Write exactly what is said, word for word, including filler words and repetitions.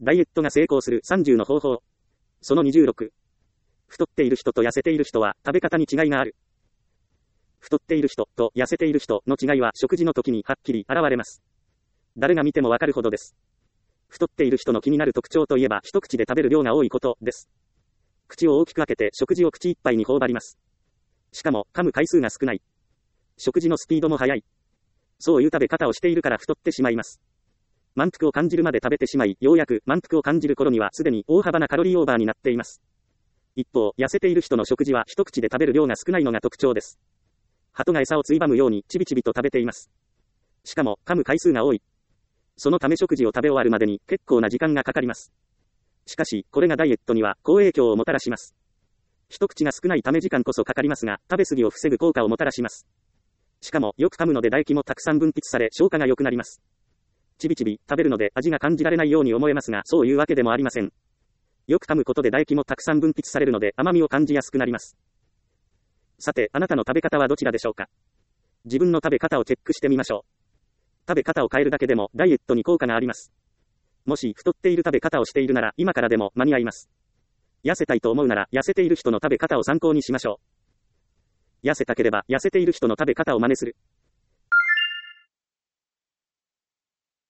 ダイエットが成功するさんじゅうの方法。そのにじゅうろく。太っている人と痩せている人は食べ方に違いがある。太っている人と痩せている人の違いは食事の時にはっきり現れます。誰が見てもわかるほどです。太っている人の気になる特徴といえば一口で食べる量が多いことです。口を大きく開けて食事を口いっぱいに頬張ります。しかも噛む回数が少ない。食事のスピードも速い。そういう食べ方をしているから太ってしまいます。満腹を感じるまで食べてしまい、ようやく満腹を感じる頃にはすでに大幅なカロリーオーバーになっています。一方、痩せている人の食事は一口で食べる量が少ないのが特徴です。鳩が餌をついばむようにちびちびと食べています。しかも噛む回数が多い。そのため食事を食べ終わるまでに結構な時間がかかります。しかし、これがダイエットには好影響をもたらします。一口が少ないため時間こそかかりますが、食べ過ぎを防ぐ効果をもたらします。しかも、よく噛むので唾液もたくさん分泌され消化が良くなります。ちびちび食べるので味が感じられないように思えますが、そういうわけでもありません。よく噛むことで唾液もたくさん分泌されるので甘みを感じやすくなります。さて、あなたの食べ方はどちらでしょうか。自分の食べ方をチェックしてみましょう。食べ方を変えるだけでもダイエットに効果があります。もし太っている食べ方をしているなら今からでも間に合います。痩せたいと思うなら痩せている人の食べ方を参考にしましょう。痩せたければ痩せている人の食べ方を真似する。